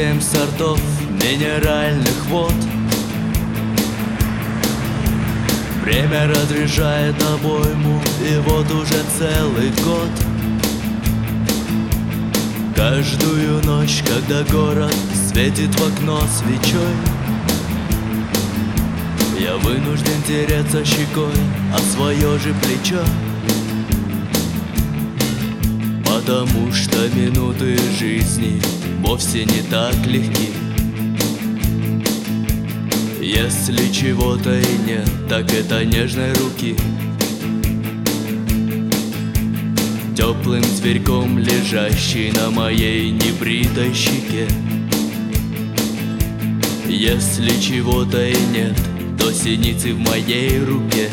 7 сортов минеральных вод. Время разряжает обойму, и вот уже целый год. Каждую ночь, когда город светит в окно свечой, я вынужден тереться щекой о свое же плечо. Потому что минуты жизни вовсе не так легки. Если чего-то и нет, так это нежной руки, теплым зверьком, лежащей на моей небритой щеке. Если чего-то и нет, то синицы в моей руке.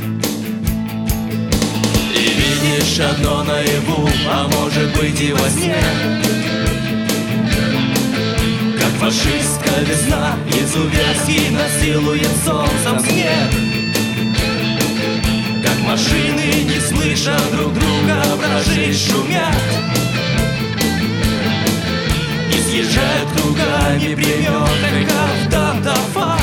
И видишь одно наяву, а может быть и во сне, как фашистская весна изуверски насилует солнцем снег. Как машины, не слыша друг друга, вражей шумят и съезжают кругами приметных автомат.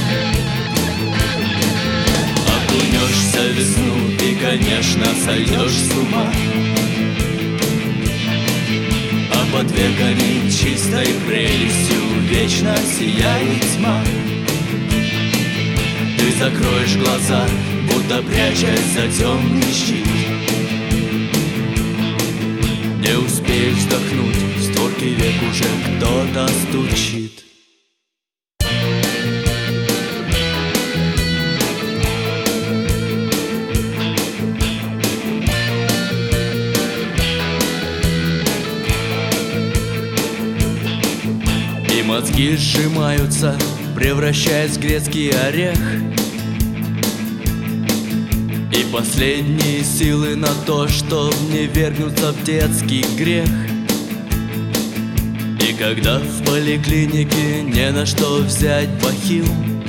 Окунешься в весну, ты, конечно, сойдешь с ума, а под веками чистой прелестью вечно сияет тьма. Ты закроешь глаза, будто прячась за темный щит. Не успеешь вздохнуть, в створки век уже кто-то стучит. И мозги сжимаются, превращаясь в грецкий орех. И последние силы на то, чтоб не вергнуться в детский грех. И когда в поликлинике не на что взять бахил,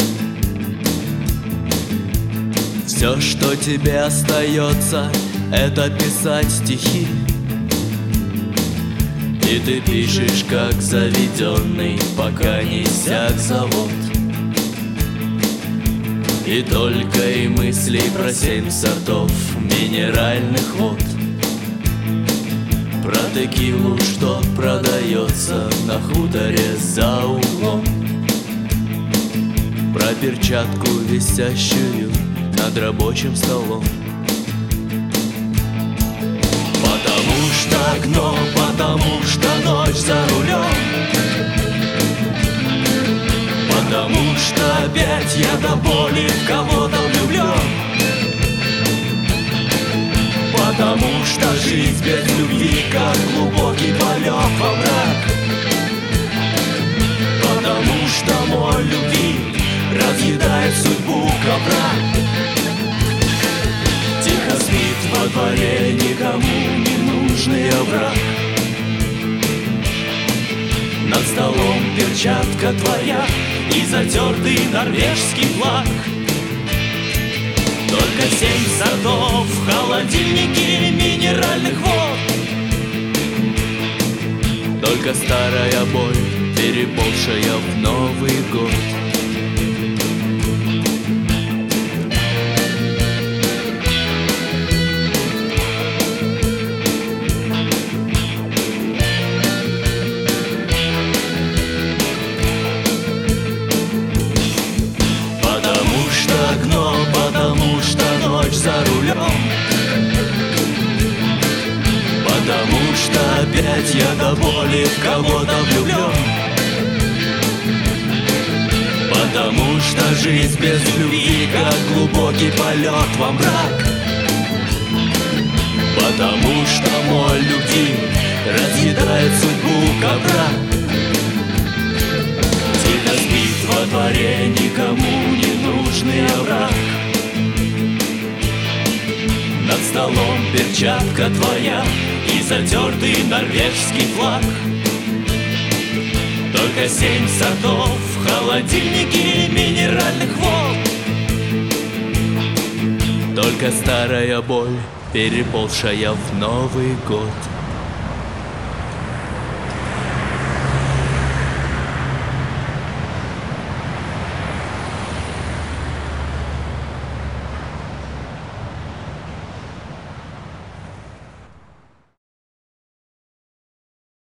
все, что тебе остается, это писать стихи. И ты пишешь, как заведенный, пока не иссяк завод. И только и мыслей про 7 сортов минеральных вод, про текилу, что продается на хуторе за углом, про перчатку, висящую над рабочим столом. Потому что окно, потому что ночь за рулем, потому что опять я до боли в кого-то влюблен, потому что жизнь без любви, как глубокий полет во мрак, потому что мой любви разъедает судьбу ковра. Тихо спит во дворе никому не нужный овраг. Над столом перчатка твоя и затертый норвежский флаг. Только 7 сортов в холодильнике минеральных вод. Только старая боль, переползшая в Новый год. Потому что ночь за рулем, потому что опять я до боли в кого-то влюблен, потому что жизнь без любви, как глубокий полет во мрак, потому что мой любви разъедает судьбу ковра. Тихо спит во дворе никому не нужный овраг. Над столом перчатка твоя и затертый норвежский флаг. Только 7 сортов в холодильнике минеральных вод. Только старая боль, переползшая в Новый год.